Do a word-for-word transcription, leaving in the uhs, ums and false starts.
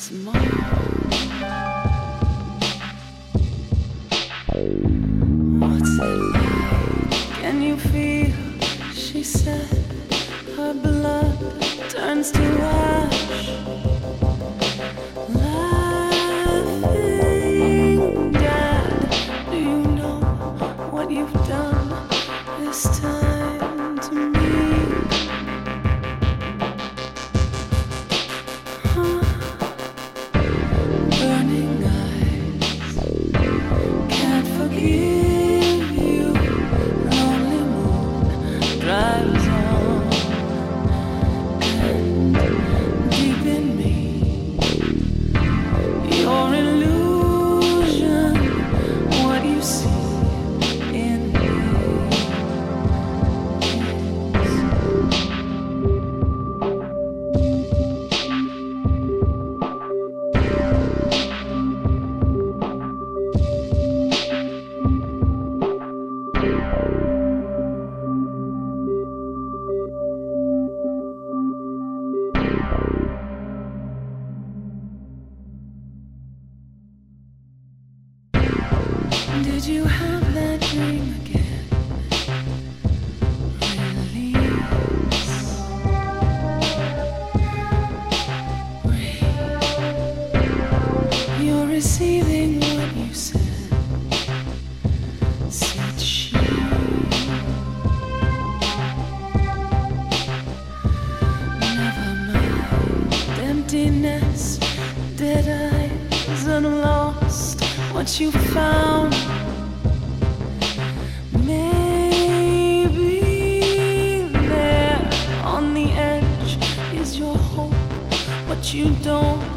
tomorrow. What's it like? Can you feel? She said her blood turns to ash. Laughing, Dad, do you know what you've done this time to me? Huh? Burning eyes, can't forgive you. Lonely moon drives on, and deep in me, your illusion, what you see in me Did you have that dream again? Release. Breathe. You're receiving what you said, said she. Never mind. Emptiness, dead eyes, and lost what you found. Maybe there on the edge is your hope, but you don't